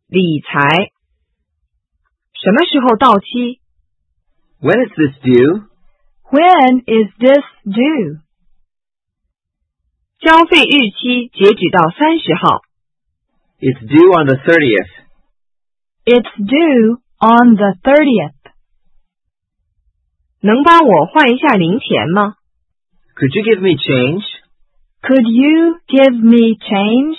理财。什么时候到期？ When is this due? When is this due? 交费日期截止到30号。 It's due on the 30th. It's due on the 30th. 能帮我换一下零钱吗？ Could you give me change? Could you give me change?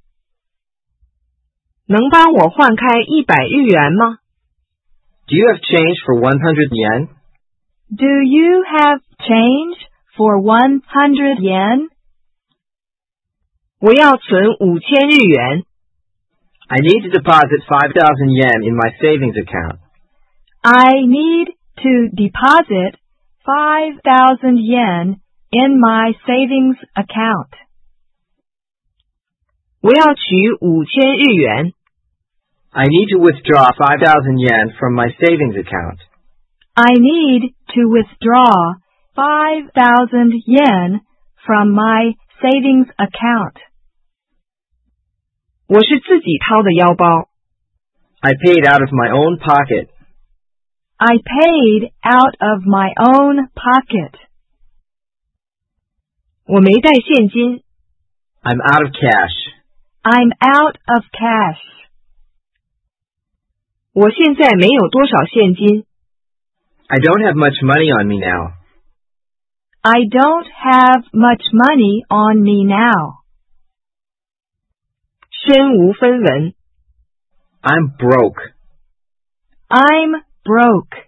能帮我换开100日元吗？ Do you have change for 100 yen? Do you have change for 100 yen? 我要存5000日元。 I need to deposit 5,000 yen in my savings account. I need to deposit 5,000 yen in my savings account. 我要取5000日元。 I need to withdraw 5,000 yen from my savings account. I need to withdraw 5,000 yen from my savings account. 我是自己掏的腰包。 I paid out of my own pocket. I paid out of my own pocket. 我没带现金。 I'm out of cash. I'm out of cash. 我现在没有多少现金。 I don't have much money on me now. I don't have much money on me now. 身无分文。 I'm broke. I'm broke.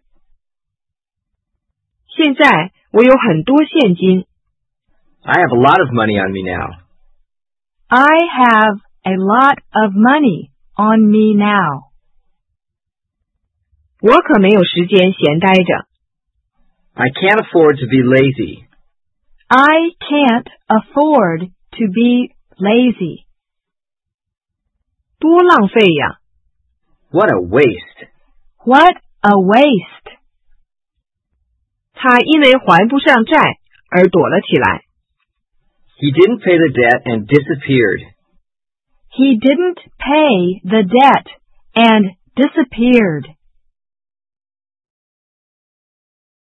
现在我有很多现金。 I have a lot of money on me now. I have a lot of money on me now. 我可没有时间闲待着。 I can't afford to be lazy. I can't afford to be lazy. 多浪费呀！ What a waste. What a waste. 他因为还不上债而躲了起来。 He didn't pay the debt and disappeared. He didn't pay the debt and disappeared.